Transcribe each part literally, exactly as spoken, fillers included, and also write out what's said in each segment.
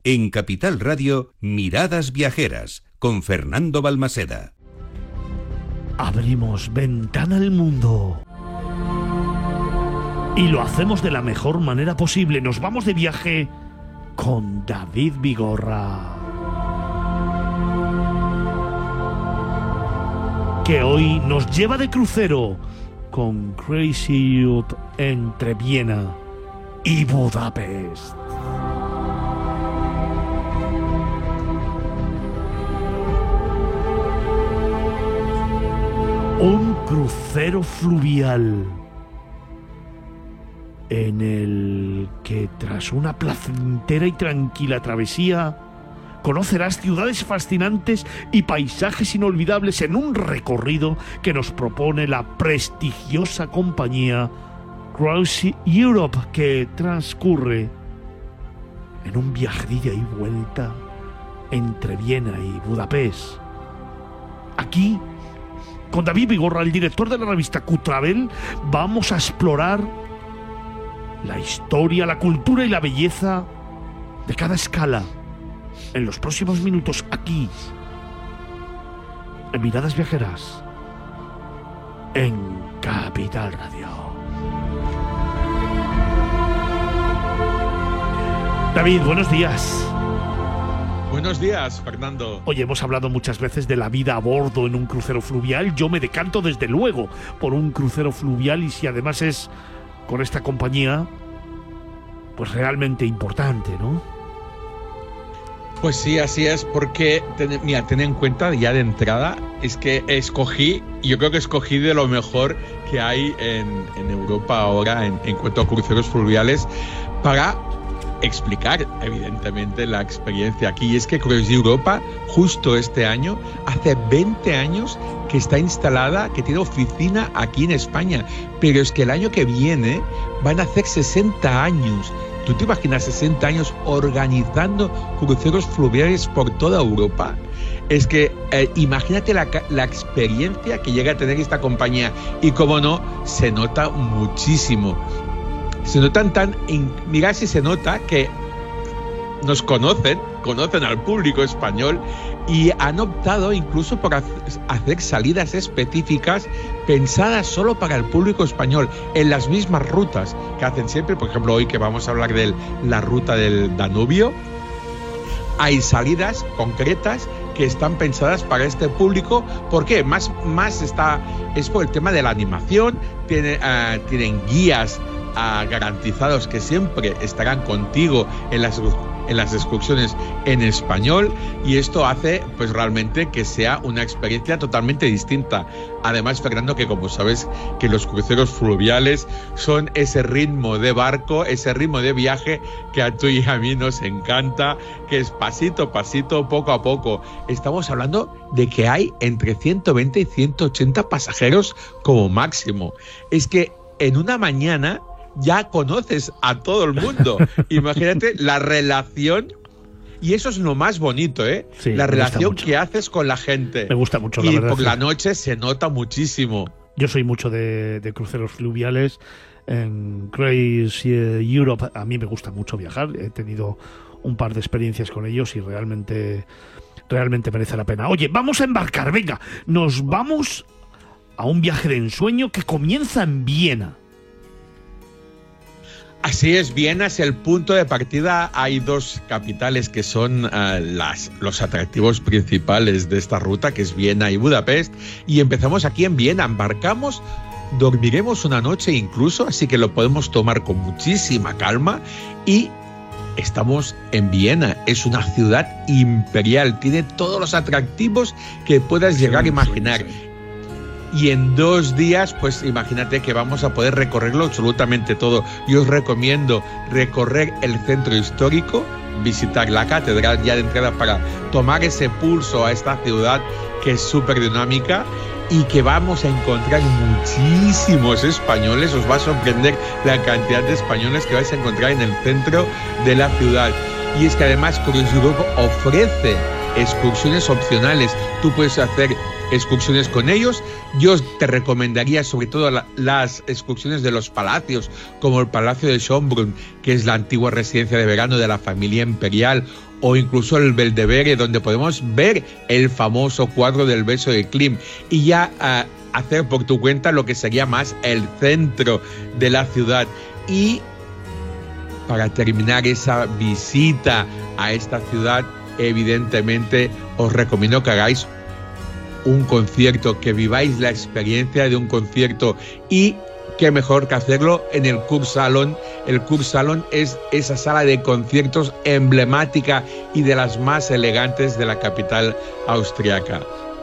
En Capital Radio, Miradas Viajeras, con Fernando Balmaseda. Abrimos ventana al mundo. Y lo hacemos de la mejor manera posible. Nos vamos de viaje con David Vigorra, que hoy nos lleva de crucero con Crazy Youth entre Viena y Budapest. Un crucero fluvial en el que, tras una placentera y tranquila travesía, conocerás ciudades fascinantes y paisajes inolvidables en un recorrido que nos propone la prestigiosa compañía Crazy Europe, que transcurre en un viaje de ida y vuelta entre Viena y Budapest. Aquí, con David Vigorra, el director de la revista Q-Travel, vamos a explorar la historia, la cultura y la belleza de cada escala en los próximos minutos, aquí en Miradas Viajeras, en Capital Radio. David, buenos días. Buenos días, Fernando. Oye, hemos hablado muchas veces de la vida a bordo en un crucero fluvial. Yo me decanto desde luego por un crucero fluvial, y si además es con esta compañía, pues realmente importante, ¿no? Pues sí, así es, porque, ten, mira, ten en cuenta ya de entrada, es que escogí, yo creo que escogí de lo mejor que hay en, en Europa ahora en, en cuanto a cruceros fluviales para explicar, evidentemente, la experiencia aquí. Y es que Cruise Europa, justo este año, hace veinte años que está instalada, que tiene oficina aquí en España, pero es que el año que viene van a hacer sesenta años. ¿Tú te imaginas sesenta años organizando cruceros fluviales por toda Europa? Es que eh, imagínate la, la experiencia que llega a tener esta compañía, y como no, se nota muchísimo. Se notan tan... Mirad si se nota que nos conocen, conocen al público español, y han optado incluso por hacer salidas específicas pensadas solo para el público español, en las mismas rutas que hacen siempre. Por ejemplo, hoy que vamos a hablar de la ruta del Danubio, hay salidas concretas que están pensadas para este público. ¿Por qué? Más, más está, es por el tema de la animación. Tiene, uh, tienen guías uh, garantizados que siempre estarán contigo en las en las excursiones en español, y esto hace pues realmente que sea una experiencia totalmente distinta. Además, Fernando, que como sabes que los cruceros fluviales son ese ritmo de barco, ese ritmo de viaje que a tú y a mí nos encanta, que es pasito a pasito, poco a poco. Estamos hablando de que hay entre ciento veinte y ciento ochenta pasajeros como máximo. Es que en una mañana ya conoces a todo el mundo. Imagínate la relación, y eso es lo más bonito, ¿eh? Sí, la relación que haces con la gente. Me gusta mucho, la y verdad. Y por la noche se nota muchísimo. Yo soy mucho de, de cruceros fluviales. En Crazy Europe a mí me gusta mucho viajar. He tenido un par de experiencias con ellos y realmente, realmente merece la pena. Oye, vamos a embarcar, venga. Nos vamos a un viaje de ensueño que comienza en Viena. Así es, Viena es el punto de partida. Hay dos capitales que son uh, las, los atractivos principales de esta ruta, que es Viena y Budapest. Y empezamos aquí en Viena, embarcamos, dormiremos una noche incluso, así que lo podemos tomar con muchísima calma. Y estamos en Viena, es una ciudad imperial, tiene todos los atractivos que puedas llegar a imaginar. Y en dos días, pues imagínate que vamos a poder recorrerlo absolutamente todo. Yo os recomiendo recorrer el centro histórico, visitar la catedral ya de entrada para tomar ese pulso a esta ciudad que es súper dinámica y que vamos a encontrar muchísimos españoles. Os va a sorprender la cantidad de españoles que vais a encontrar en el centro de la ciudad. Y es que además Cruise Europe ofrece excursiones opcionales. Tú puedes hacer excursiones con ellos. Yo te recomendaría sobre todo la, las excursiones de los palacios, como el Palacio de Schönbrunn, que es la antigua residencia de verano de la familia imperial, o incluso el Belvedere, donde podemos ver el famoso cuadro del beso de Klimt, y ya uh, hacer por tu cuenta lo que sería más el centro de la ciudad. Y para terminar esa visita a esta ciudad, evidentemente os recomiendo que hagáis un concierto, que viváis la experiencia de un concierto, y qué mejor que hacerlo en el Kursalon. El Kursalon es esa sala de conciertos emblemática y de las más elegantes de la capital austriaca.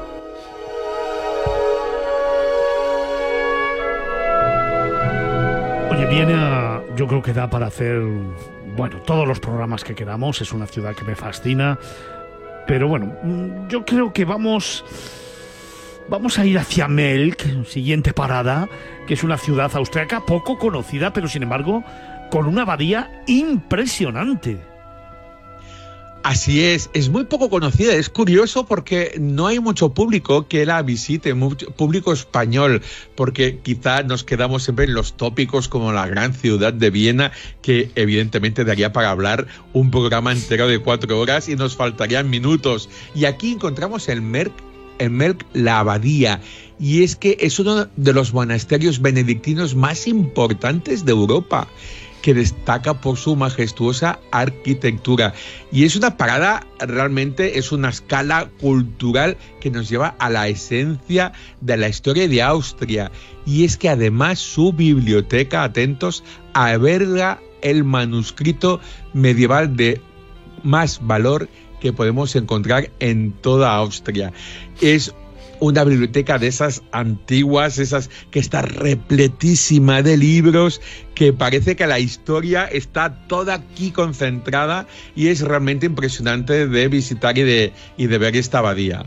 Oye, Viena, yo creo que da para hacer, bueno, todos los programas que queramos. Es una ciudad que me fascina, pero bueno, yo creo que vamos... Vamos a ir hacia Melk, siguiente parada, que es una ciudad austriaca poco conocida, pero sin embargo con una abadía impresionante. Así es, es muy poco conocida, es curioso porque no hay mucho público que la visite, mucho público español, porque quizá nos quedamos siempre en los tópicos como la gran ciudad de Viena, que evidentemente daría para hablar un programa entero de cuatro horas y nos faltarían minutos. Y aquí encontramos el Melk, en Melk la abadía, y es que es uno de los monasterios benedictinos más importantes de Europa, que destaca por su majestuosa arquitectura, y es una parada, realmente es una escala cultural que nos lleva a la esencia de la historia de Austria, y es que además su biblioteca, atentos, alberga el manuscrito medieval de más valor que podemos encontrar en toda Austria. Es una biblioteca de esas antiguas, esas que está repletísima de libros, que parece que la historia está toda aquí concentrada, y es realmente impresionante de visitar y de, y de ver esta abadía.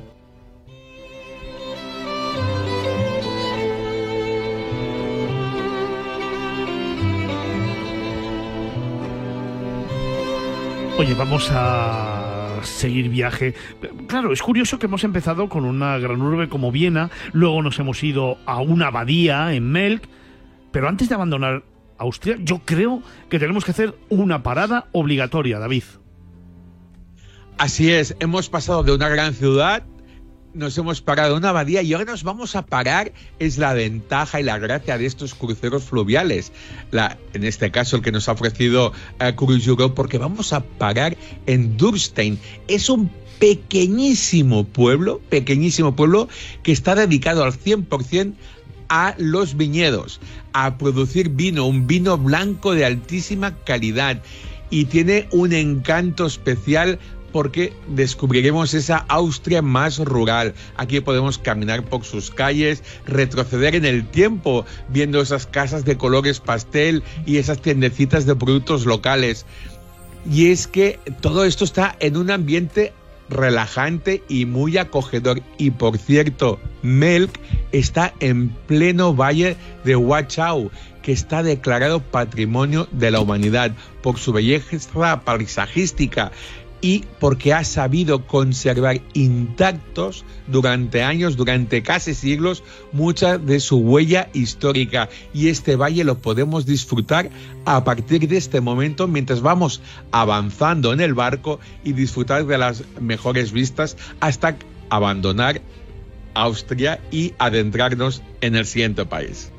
Oye, vamos a seguir viaje. Claro, es curioso que hemos empezado con una gran urbe como Viena, luego nos hemos ido a una abadía en Melk, pero antes de abandonar Austria, yo creo que tenemos que hacer una parada obligatoria, David. Así es, hemos pasado de una gran ciudad, nos hemos parado en una abadía, y ahora nos vamos a parar, es la ventaja y la gracia de estos cruceros fluviales, la, en este caso el que nos ha ofrecido uh, Cruise Europe, porque vamos a parar en Dürstein. Es un pequeñísimo pueblo, pequeñísimo pueblo que está dedicado al cien por ciento a los viñedos, a producir vino, un vino blanco de altísima calidad, y tiene un encanto especial porque descubriremos esa Austria más rural. Aquí podemos caminar por sus calles, retroceder en el tiempo, viendo esas casas de colores pastel y esas tiendecitas de productos locales. Y es que todo esto está en un ambiente relajante y muy acogedor. Y por cierto, Melk está en pleno valle de Wachau, que está declarado Patrimonio de la Humanidad por su belleza paisajística y porque ha sabido conservar intactos durante años, durante casi siglos, mucha de su huella histórica. Y este valle lo podemos disfrutar a partir de este momento, mientras vamos avanzando en el barco y disfrutar de las mejores vistas hasta abandonar Austria y adentrarnos en el siguiente país.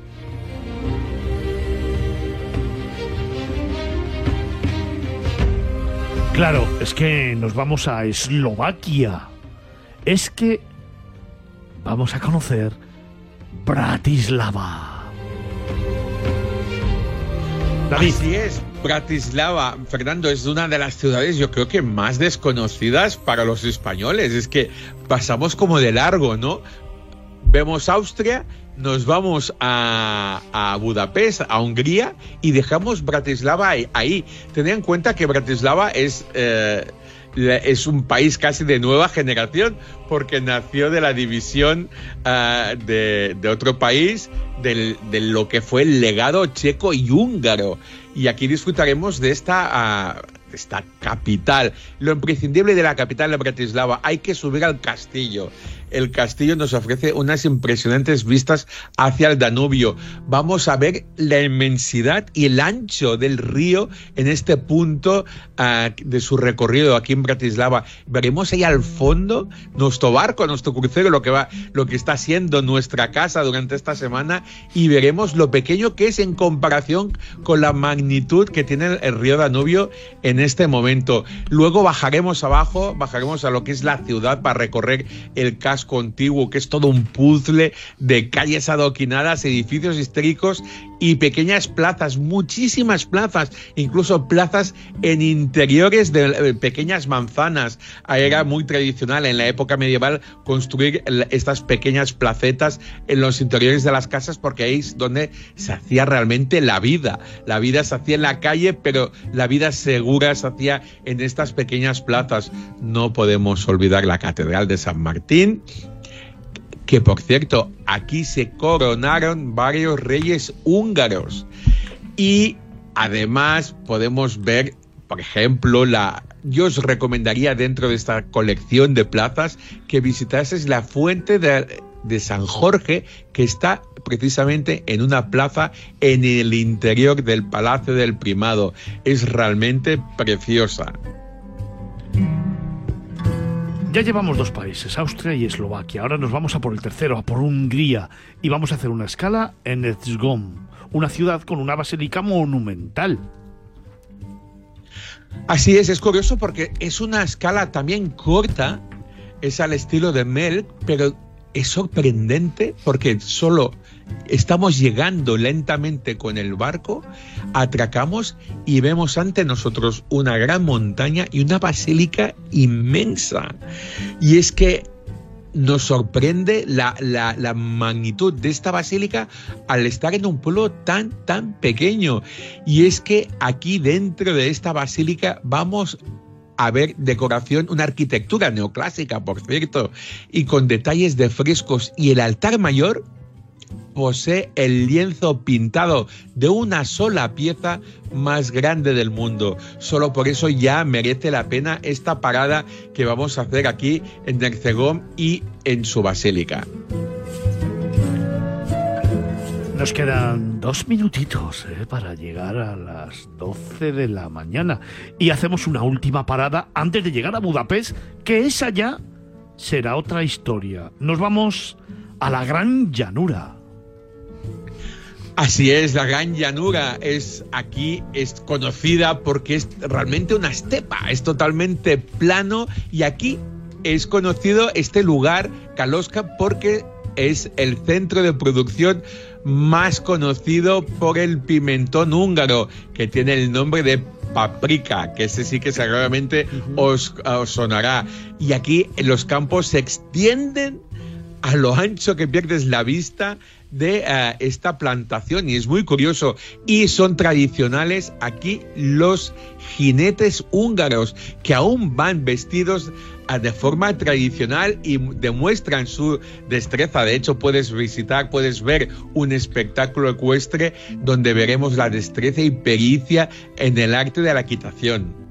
Claro, es que nos vamos a Eslovaquia. Es que vamos a conocer Bratislava. David. Así es, Bratislava, Fernando, es una de las ciudades yo creo que más desconocidas para los españoles. Es que pasamos como de largo, ¿no? Vemos Austria, nos vamos a, a Budapest, a Hungría, y dejamos Bratislava ahí. ahí. Tened en cuenta que Bratislava es, eh, es un país casi de nueva generación, porque nació de la división uh, de, de otro país, del, de lo que fue el legado checo y húngaro. Y aquí disfrutaremos de esta uh, esta capital, lo imprescindible de la capital de Bratislava. Hay que subir al castillo. El castillo nos ofrece unas impresionantes vistas hacia el Danubio. Vamos a ver la inmensidad y el ancho del río en este punto uh, de su recorrido aquí en Bratislava. Veremos ahí al fondo nuestro barco, nuestro crucero, lo que va, lo que está siendo nuestra casa durante esta semana, y veremos lo pequeño que es en comparación con la magnitud que tiene el río Danubio en este momento. Luego bajaremos abajo, bajaremos a lo que es la ciudad para recorrer el casco contiguo, que es todo un puzzle de calles adoquinadas, edificios históricos y pequeñas plazas, muchísimas plazas, incluso plazas en interiores de pequeñas manzanas. Era muy tradicional en la época medieval construir estas pequeñas placetas en los interiores de las casas, porque ahí es donde se hacía realmente la vida. La vida se hacía en la calle, pero la vida segura se hacía en estas pequeñas plazas. No podemos olvidar la Catedral de San Martín, que por cierto, aquí se coronaron varios reyes húngaros. Y además podemos ver, por ejemplo, la... yo os recomendaría dentro de esta colección de plazas que visitases la fuente de, de San Jorge, que está precisamente en una plaza en el interior del Palacio del Primado. Es realmente preciosa. Ya llevamos dos países, Austria y Eslovaquia. Ahora nos vamos a por el tercero, a por Hungría. Y vamos a hacer una escala en Eszgom, una ciudad con una basílica monumental. Así es, es curioso porque es una escala también corta, es al estilo de Melk, pero es sorprendente porque solo estamos llegando lentamente con el barco, atracamos y vemos ante nosotros una gran montaña y una basílica inmensa. Y es que nos sorprende la, la, la magnitud de esta basílica al estar en un pueblo tan, tan pequeño. Y es que aquí dentro de esta basílica vamos a ver decoración, una arquitectura neoclásica, por cierto, y con detalles de frescos. Y el altar mayor posee el lienzo pintado de una sola pieza más grande del mundo. Solo por eso ya merece la pena esta parada que vamos a hacer aquí en Eszgom y en su basílica. Nos quedan dos minutitos eh, para llegar a las doce de la mañana y hacemos una última parada antes de llegar a Budapest, que esa ya será otra historia. Nos vamos a la Gran Llanura. Así es, la Gran Llanura es aquí es conocida porque es realmente una estepa, es totalmente plano, y aquí es conocido este lugar, Kaloska, porque es el centro de producción más conocido por el pimentón húngaro, que tiene el nombre de paprika, que ese sí que seguramente uh-huh. os, os sonará. Y aquí los campos se extienden a lo ancho que pierdes la vista de uh, esta plantación, y es muy curioso. Y son tradicionales aquí los jinetes húngaros, que aún van vestidos uh, de forma tradicional y demuestran su destreza. De hecho, puedes visitar, puedes ver un espectáculo ecuestre donde veremos la destreza y pericia en el arte de la equitación.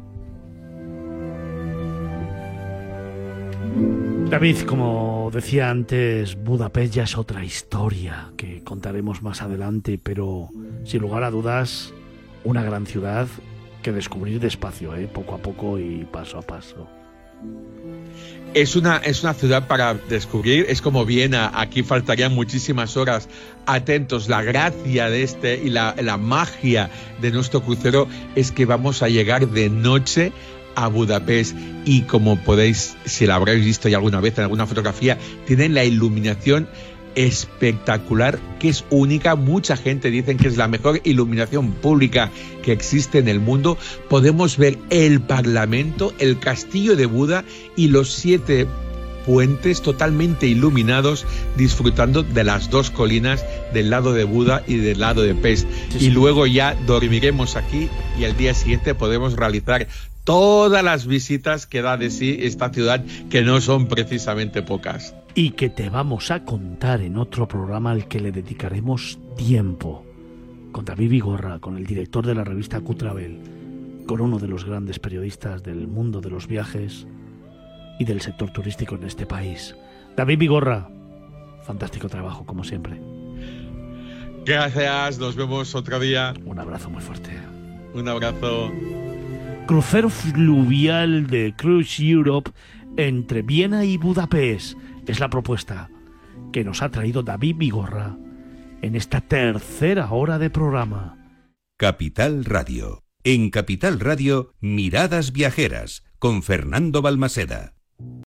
David, como decía antes, Budapest ya es otra historia que contaremos más adelante, pero sin lugar a dudas, una gran ciudad que descubrir despacio, ¿eh? Poco a poco y paso a paso. Es una, es una ciudad para descubrir, es como Viena, aquí faltarían muchísimas horas. Atentos, la gracia de este y la, la magia de nuestro crucero es que vamos a llegar de noche a Budapest, y como podéis, si la habréis visto ya alguna vez en alguna fotografía, tienen la iluminación espectacular, que es única. Mucha gente dice que es la mejor iluminación pública que existe en el mundo. Podemos ver el Parlamento, el Castillo de Buda y los siete puentes totalmente iluminados, disfrutando de las dos colinas, del lado de Buda y del lado de Pest. Sí, sí. Y luego ya dormiremos aquí y al día siguiente podemos realizar todas las visitas que da de sí esta ciudad, que no son precisamente pocas. Y que te vamos a contar en otro programa al que le dedicaremos tiempo, con David Vigorra, con el director de la revista Q Travel, con uno de los grandes periodistas del mundo de los viajes y del sector turístico en este país. David Vigorra, fantástico trabajo como siempre. Gracias, nos vemos otro día. Un abrazo muy fuerte. Un abrazo. Crucero fluvial de Cruise Europe entre Viena y Budapest es la propuesta que nos ha traído David Vigorra en esta tercera hora de programa. Capital Radio. En Capital Radio, Miradas Viajeras, con Fernando Balmaseda.